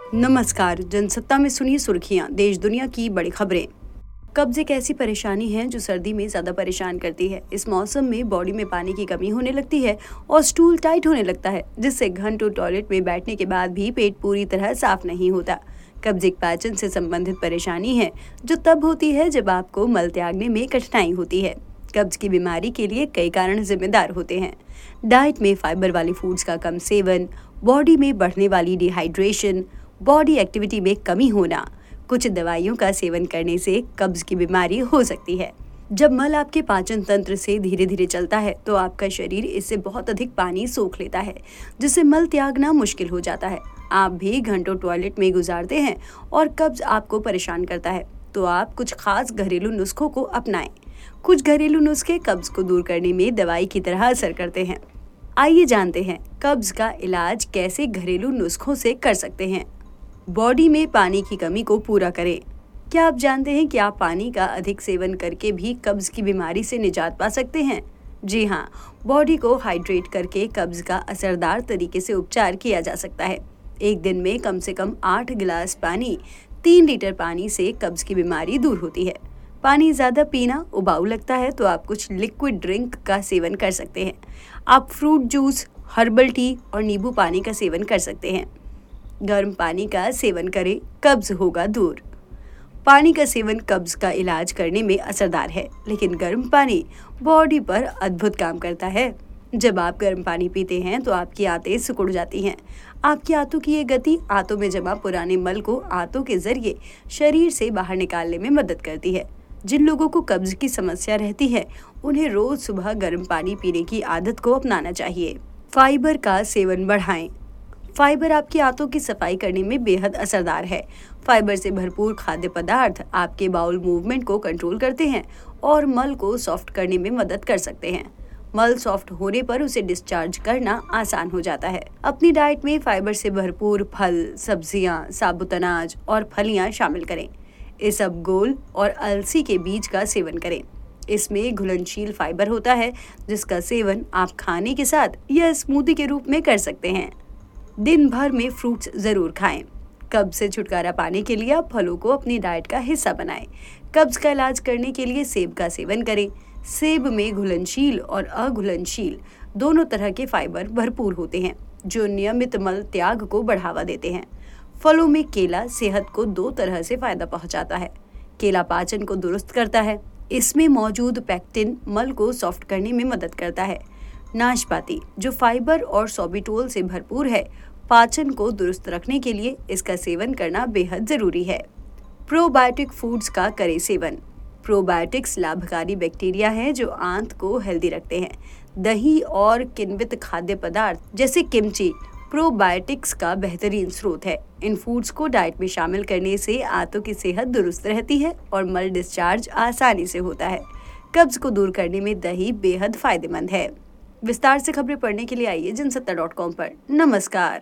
नमस्कार। जनसत्ता में सुनिए सुर्खियां, देश दुनिया की बड़ी खबरें। कब्ज एक ऐसी परेशानी है जो सर्दी में ज्यादा परेशान करती है। इस मौसम में बॉडी में पानी की कमी होने लगती है और स्टूल टाइट होने लगता है, जिससे घंटों टॉयलेट में बैठने के बाद भी पेट पूरी तरह साफ नहीं होता। कब्ज एक पाचन से संबंधित परेशानी है जो तब होती है जब आपको मल त्यागने में कठिनाई होती है। कब्ज की बीमारी के लिए कई कारण जिम्मेदार होते हैं। डाइट में फाइबर वाली फूड्स का कम सेवन, बॉडी में बढ़ने वाली डिहाइड्रेशन, बॉडी एक्टिविटी में कमी होना, कुछ दवाइयों का सेवन करने से कब्ज की बीमारी हो सकती है। जब मल आपके पाचन तंत्र से धीरे धीरे चलता है तो आपका शरीर इससे बहुत अधिक पानी सोख लेता है, जिससे मल त्यागना मुश्किल हो जाता है। आप भी घंटों टॉयलेट में गुजारते हैं और कब्ज आपको परेशान करता है, तो आप कुछ खास घरेलू नुस्खों को अपनाएं। कुछ घरेलू नुस्खे कब्ज को दूर करने में दवाई की तरह असर करते हैं। आइए जानते हैं कब्ज का इलाज कैसे घरेलू नुस्खों से कर सकते हैं। बॉडी में पानी की कमी को पूरा करें। क्या आप जानते हैं कि आप पानी का अधिक सेवन करके भी कब्ज की बीमारी से निजात पा सकते हैं? जी हाँ, बॉडी को हाइड्रेट करके कब्ज का असरदार तरीके से उपचार किया जा सकता है। एक दिन में कम से कम 8 गिलास पानी, 3 लीटर पानी से कब्ज की बीमारी दूर होती है। पानी ज़्यादा पीना उबाऊ लगता है तो आप कुछ लिक्विड ड्रिंक का सेवन कर सकते हैं। आप फ्रूट जूस, हर्बल टी और नींबू पानी का सेवन कर सकते हैं। गर्म पानी का सेवन करें, कब्ज होगा दूर। पानी का सेवन कब्ज का इलाज करने में असरदार है, लेकिन गर्म पानी बॉडी पर अद्भुत काम करता है। जब आप गर्म पानी पीते हैं तो आपकी आंतें सिकुड़ जाती हैं। आपकी आंतों की ये गति आंतों में जमा पुराने मल को आंतों के जरिए शरीर से बाहर निकालने में मदद करती है। जिन लोगों को कब्ज की समस्या रहती है, उन्हें रोज सुबह गर्म पानी पीने की आदत को अपनाना चाहिए। फाइबर का सेवन बढ़ाएं। फाइबर आपकी आंतों की सफाई करने में बेहद असरदार है। फाइबर से भरपूर खाद्य पदार्थ आपके बाउल मूवमेंट को कंट्रोल करते हैं और मल को सॉफ्ट करने में मदद कर सकते हैं। मल सॉफ्ट होने पर उसे डिस्चार्ज करना आसान हो जाता है। अपनी डाइट में फाइबर से भरपूर फल, सब्जियां, साबुत अनाज और फलियां शामिल करें। इसबगोल और अलसी के बीज का सेवन करें। इसमें घुलनशील फाइबर होता है, जिसका सेवन आप खाने के साथ या स्मूदी के रूप में कर सकते हैं। दिन भर में फ्रूट्स जरूर खाएं। कब्ज से छुटकारा पाने के लिए आप फलों को अपनी डाइट का हिस्सा बनाएं। कब्ज का इलाज करने के लिए सेब का सेवन करें। सेब में घुलनशील और अघुलनशील दोनों तरह के फाइबर भरपूर होते हैं, जो नियमित मल त्याग को बढ़ावा देते हैं। फलों में केला सेहत को 2 तरह से फायदा पहुंचाता है। केला पाचन को दुरुस्त करता है। इसमें मौजूद पेक्टिन मल को सॉफ्ट करने में मदद करता है। नाशपाती, जो फाइबर और सोबिटोल से भरपूर है, पाचन को दुरुस्त रखने के लिए इसका सेवन करना बेहद जरूरी है। प्रोबायोटिक फूड्स का करें सेवन। प्रोबायोटिक्स लाभकारी बैक्टीरिया हैं जो आंत को हेल्दी रखते हैं। दही और किण्वित खाद्य पदार्थ जैसे किमची प्रोबायोटिक्स का बेहतरीन स्रोत है। इन फूड्स को डाइट में शामिल करने से आंतों की सेहत दुरुस्त रहती है और मल डिस्चार्ज आसानी से होता है। कब्ज को दूर करने में दही बेहद फायदेमंद है। विस्तार से खबरें पढ़ने के लिए आइए जनसत्ता.com पर। नमस्कार।